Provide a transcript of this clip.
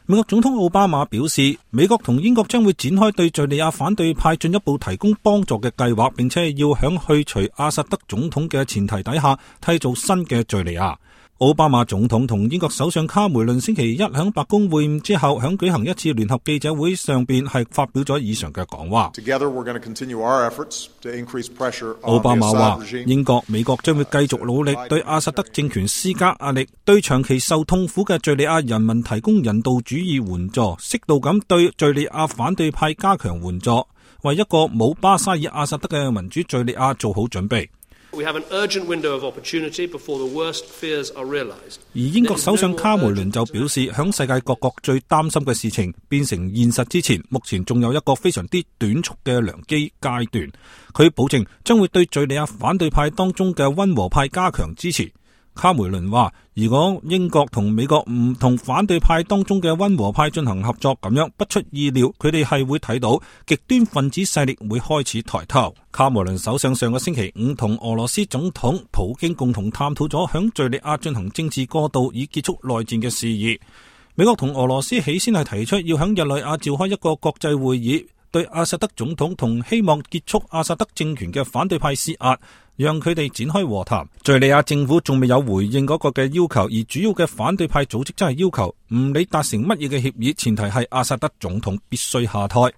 美國總統奧巴馬表示，美國同英國將會展開對敘利亞反對派進一步提供幫助嘅計劃，並且要響去除阿薩德總統嘅前提底下，締造新嘅敘利亞。奧巴馬總統同英國首相卡梅倫星期一響白宮會晤之後，響舉行一次聯合記者會上邊係發表咗以上嘅講話。奧巴馬話，英國、美國將會繼續努力對阿薩德政權施加壓力，對長期受痛苦嘅敘利亞人民提供人道主義援助，適度咁對敘利亞反對派加強援助，為一個冇巴沙爾阿薩德嘅民主敘利亞做好準備。而英國首相卡梅倫就表示，響世界各國最擔心嘅事情變成現實之前，目前仲有一個非常之短促嘅良機階段。佢保證將會對敘利亞反對派當中嘅溫和派加強支持。卡梅倫話，如果英國同美國唔同反對派當中嘅溫和派進行合作，咁樣不出意料，佢哋係會睇到極端分子勢力會開始抬頭。卡梅倫首相上個星期五同俄羅斯總統普京共同探討咗響敘利亞進行政治過渡以結束內戰嘅事宜。美國同俄羅斯起先係提出要響日內瓦召開一個國際會議，對阿薩德總統同希望結束阿薩德政權嘅反對派施壓，讓佢哋展開和談。敘利亞政府仲未有回應嗰個嘅要求，而主要嘅反對派組織真係要求唔理達成乜嘢嘅協議，前提係阿薩德總統必須下台。